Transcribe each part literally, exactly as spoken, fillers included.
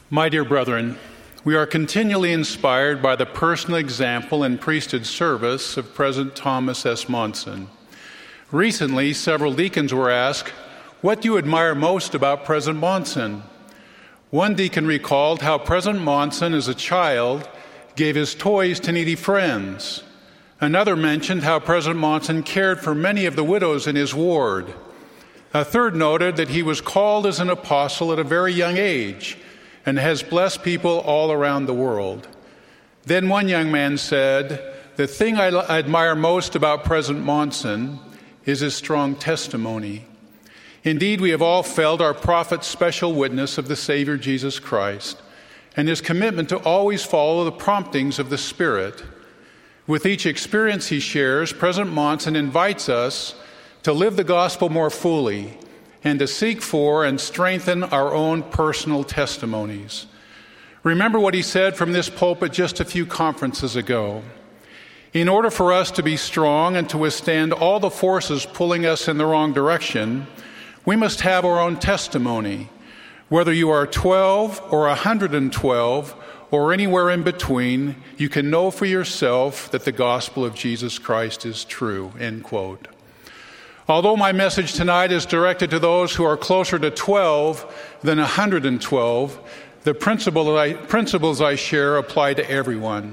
My dear brethren, we are continually inspired by the personal example and priesthood service of President Thomas S. Monson. Recently, several deacons were asked, "What do you admire most about President Monson?" One deacon recalled how President Monson, as a child, gave his toys to needy friends. Another mentioned how President Monson cared for many of the widows in his ward. A third noted that he was called as an apostle at a very young age and has blessed people all around the world. Then one young man said, "The thing I admire most about President Monson is his strong testimony." Indeed, we have all felt our prophet's special witness of the Savior Jesus Christ and his commitment to always follow the promptings of the Spirit. With each experience he shares, President Monson invites us to live the gospel more fully and to seek for and strengthen our own personal testimonies. Remember what he said from this pulpit just a few conferences ago. In order for us to be strong and to withstand all the forces pulling us in the wrong direction, we must have our own testimony. Whether you are twelve or one hundred twelve or anywhere in between, you can know for yourself that the gospel of Jesus Christ is true, end quote. Although my message tonight is directed to those who are closer to twelve than one hundred twelve, the principle I, principles I share apply to everyone.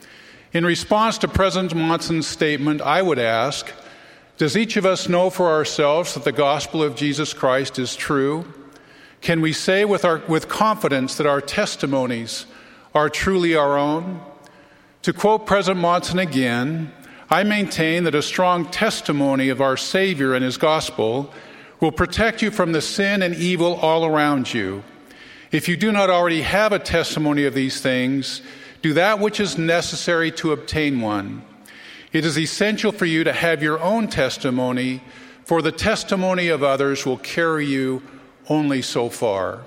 In response to President Monson's statement, I would ask, does each of us know for ourselves that the gospel of Jesus Christ is true? Can we say with, our, with confidence that our testimonies are truly our own? To quote President Monson again, I maintain that a strong testimony of our Savior and his gospel will protect you from the sin and evil all around you. If you do not already have a testimony of these things, do that which is necessary to obtain one. It is essential for you to have your own testimony, for the testimony of others will carry you only so far.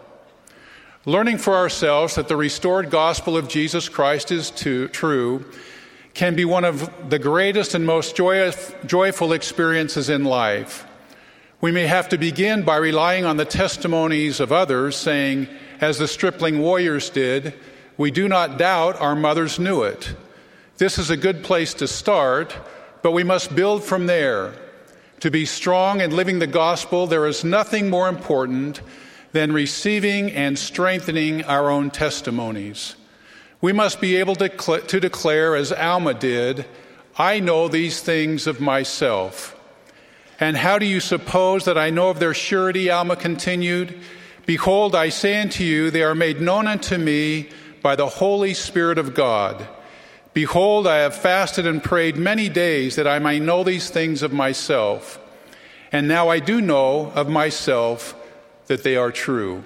Learning for ourselves that the restored gospel of Jesus Christ is to, true can be one of the greatest and most joyous, joyful experiences in life. We may have to begin by relying on the testimonies of others, saying, as the stripling warriors did, "We do not doubt our mothers knew it." This is a good place to start, but we must build from there. To be strong in living the gospel, there is nothing more important than receiving and strengthening our own testimonies. We must be able to, cl- to declare, as Alma did, "I know these things of myself." And how do you suppose that I know of their surety? Alma continued. "Behold, I say unto you, they are made known unto me by the Holy Spirit of God. Behold, I have fasted and prayed many days that I might know these things of myself. And now I do know of myself that they are true."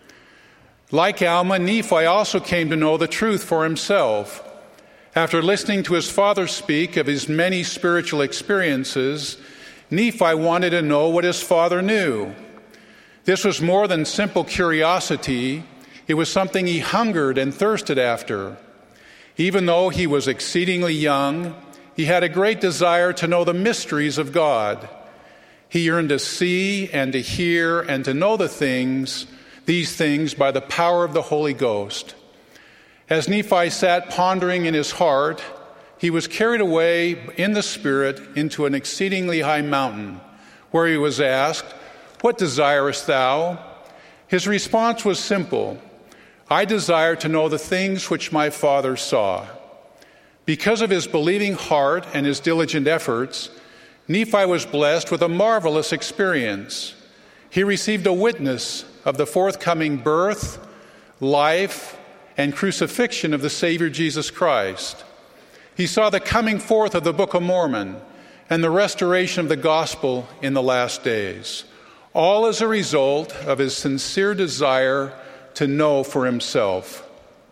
Like Alma, Nephi also came to know the truth for himself. After listening to his father speak of his many spiritual experiences, Nephi wanted to know what his father knew. This was more than simple curiosity. It was something he hungered and thirsted after. Even though he was exceedingly young, he had a great desire to know the mysteries of God. He yearned to see and to hear and to know the things these things by the power of the Holy Ghost. As Nephi sat pondering in his heart, he was carried away in the Spirit into an exceedingly high mountain, where he was asked, "What desirest thou?" His response was simple, "I desire to know the things which my father saw." Because of his believing heart and his diligent efforts, Nephi was blessed with a marvelous experience. He received a witness of the forthcoming birth, life, and crucifixion of the Savior Jesus Christ. He saw the coming forth of the Book of Mormon and the restoration of the gospel in the last days, all as a result of his sincere desire to know for himself.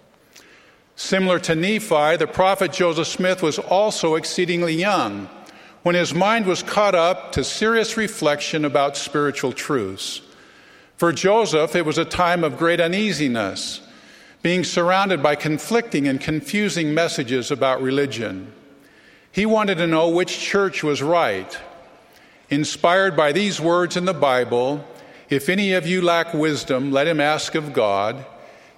Similar to Nephi, the prophet Joseph Smith was also exceedingly young when his mind was caught up to serious reflection about spiritual truths. For Joseph, it was a time of great uneasiness, being surrounded by conflicting and confusing messages about religion. He wanted to know which church was right. Inspired by these words in the Bible, "If any of you lack wisdom, let him ask of God.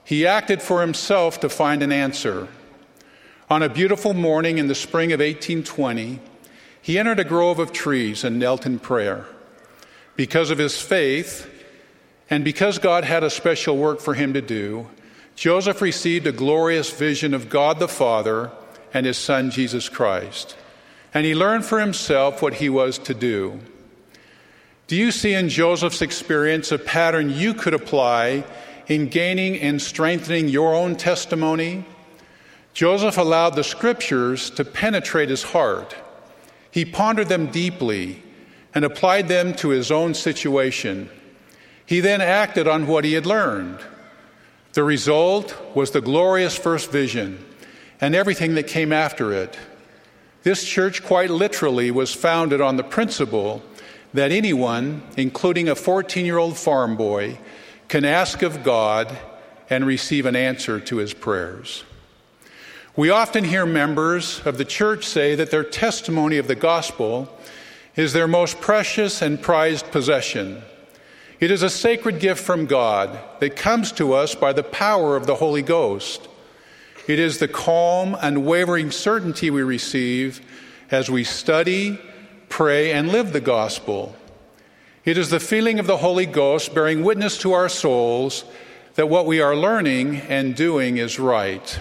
He acted for himself to find an answer. On a beautiful morning in the spring of eighteen twenty, he entered a grove of trees and knelt in prayer. Because of his faith, and because God had a special work for him to do, Joseph received a glorious vision of God the Father and his Son, Jesus Christ. And he learned for himself what he was to do. Do you see in Joseph's experience a pattern you could apply in gaining and strengthening your own testimony? Joseph allowed the scriptures to penetrate his heart. He pondered them deeply and applied them to his own situation. He then acted on what he had learned. The result was the glorious first vision and everything that came after it. This church quite literally was founded on the principle that anyone, including a fourteen-year-old farm boy, can ask of God and receive an answer to his prayers. We often hear members of the church say that their testimony of the gospel is their most precious and prized possession. It is a sacred gift from God that comes to us by the power of the Holy Ghost. It is the calm, unwavering certainty we receive as we study, pray, and live the gospel. It is the feeling of the Holy Ghost bearing witness to our souls that what we are learning and doing is right.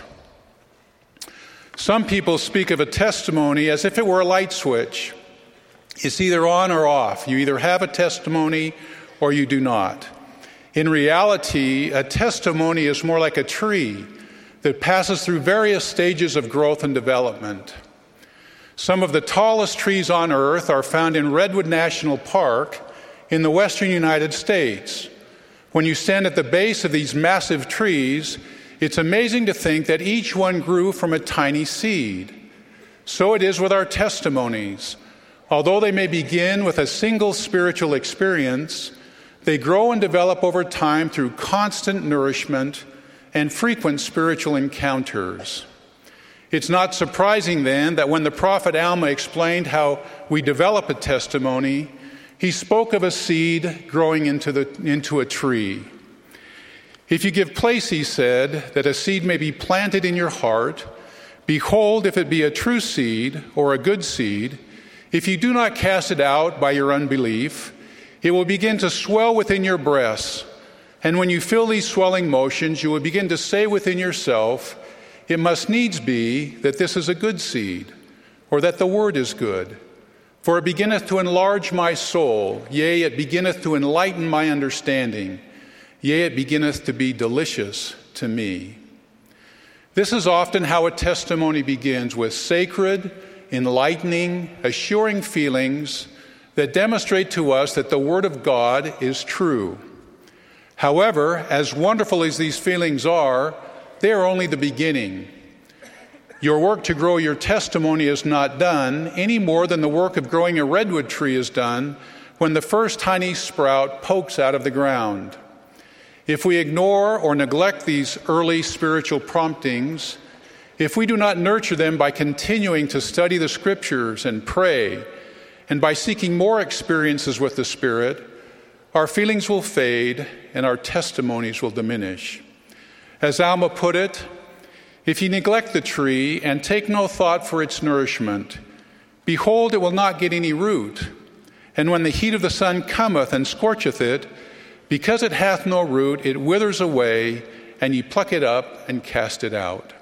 Some people speak of a testimony as if it were a light switch. It's either on or off. You either have a testimony or you do not. In reality, a testimony is more like a tree that passes through various stages of growth and development. Some of the tallest trees on earth are found in Redwood National Park in the western United States. When you stand at the base of these massive trees, it's amazing to think that each one grew from a tiny seed. So it is with our testimonies. Although they may begin with a single spiritual experience, they grow and develop over time through constant nourishment and frequent spiritual encounters. It's not surprising then that when the prophet Alma explained how we develop a testimony, he spoke of a seed growing into, the, into a tree. If you give place, he said, that a seed may be planted in your heart, behold, if it be a true seed or a good seed, if you do not cast it out by your unbelief, it will begin to swell within your breasts. And when you feel these swelling motions, you will begin to say within yourself, it must needs be that this is a good seed, or that the word is good. For it beginneth to enlarge my soul, yea, it beginneth to enlighten my understanding. Yea, it beginneth to be delicious to me. This is often how a testimony begins, with sacred, enlightening, assuring feelings that demonstrate to us that the Word of God is true. However, as wonderful as these feelings are, they are only the beginning. Your work to grow your testimony is not done any more than the work of growing a redwood tree is done when the first tiny sprout pokes out of the ground. If we ignore or neglect these early spiritual promptings, if we do not nurture them by continuing to study the Scriptures and pray, and by seeking more experiences with the Spirit, our feelings will fade and our testimonies will diminish. As Alma put it, if ye neglect the tree and take no thought for its nourishment, behold, it will not get any root. And when the heat of the sun cometh and scorcheth it, because it hath no root, it withers away, and ye pluck it up and cast it out.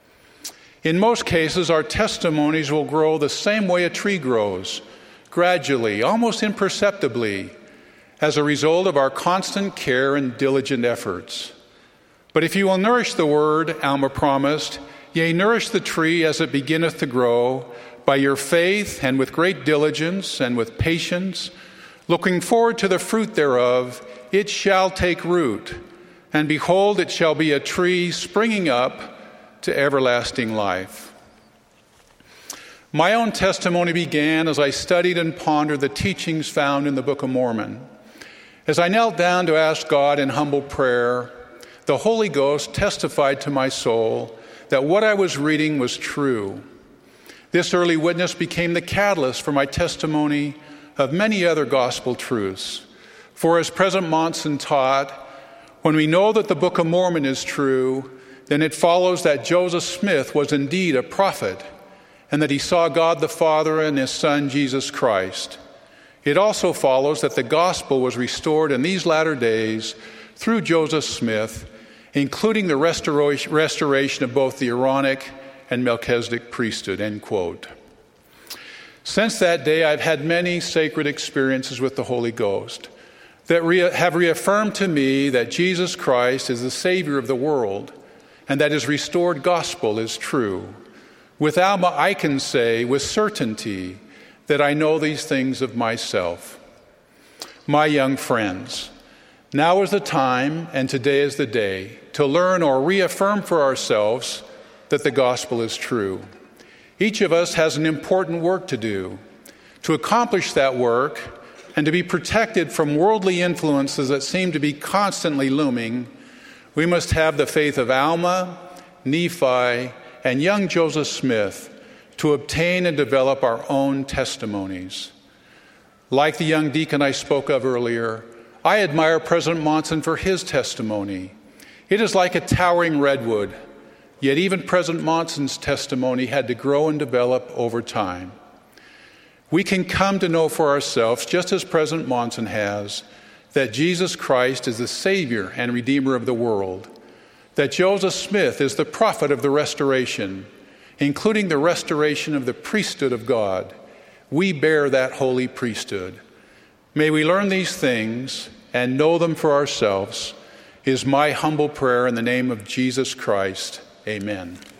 In most cases, our testimonies will grow the same way a tree grows, gradually, almost imperceptibly, as a result of our constant care and diligent efforts. But if you will nourish the word, Alma promised, yea, nourish the tree as it beginneth to grow, by your faith and with great diligence and with patience, looking forward to the fruit thereof, it shall take root, and behold, it shall be a tree springing up to everlasting life. My own testimony began as I studied and pondered the teachings found in the Book of Mormon. As I knelt down to ask God in humble prayer, the Holy Ghost testified to my soul that what I was reading was true. This early witness became the catalyst for my testimony of many other gospel truths. For as President Monson taught, When we know that the Book of Mormon is true, then it follows that Joseph Smith was indeed a prophet and that he saw God the Father and his Son, Jesus Christ. It also follows that the gospel was restored in these latter days through Joseph Smith, including the restoration of both the Aaronic and Melchizedek priesthood, end quote. Since that day, I've had many sacred experiences with the Holy Ghost that re- have reaffirmed to me that Jesus Christ is the Savior of the world and that his restored gospel is true. With Alma, I can say with certainty that I know these things of myself. My young friends, now is the time and today is the day to learn or reaffirm for ourselves that the gospel is true. Each of us has an important work to do. To accomplish that work and to be protected from worldly influences that seem to be constantly looming, we must have the faith of Alma, Nephi, and young Joseph Smith to obtain and develop our own testimonies. Like the young deacon I spoke of earlier, I admire President Monson for his testimony. It is like a towering redwood, yet even President Monson's testimony had to grow and develop over time. We can come to know for ourselves, just as President Monson has, that Jesus Christ is the Savior and Redeemer of the world, that Joseph Smith is the prophet of the restoration, including the restoration of the priesthood of God. We bear that holy priesthood. May we learn these things and know them for ourselves, is my humble prayer in the name of Jesus Christ. Amen.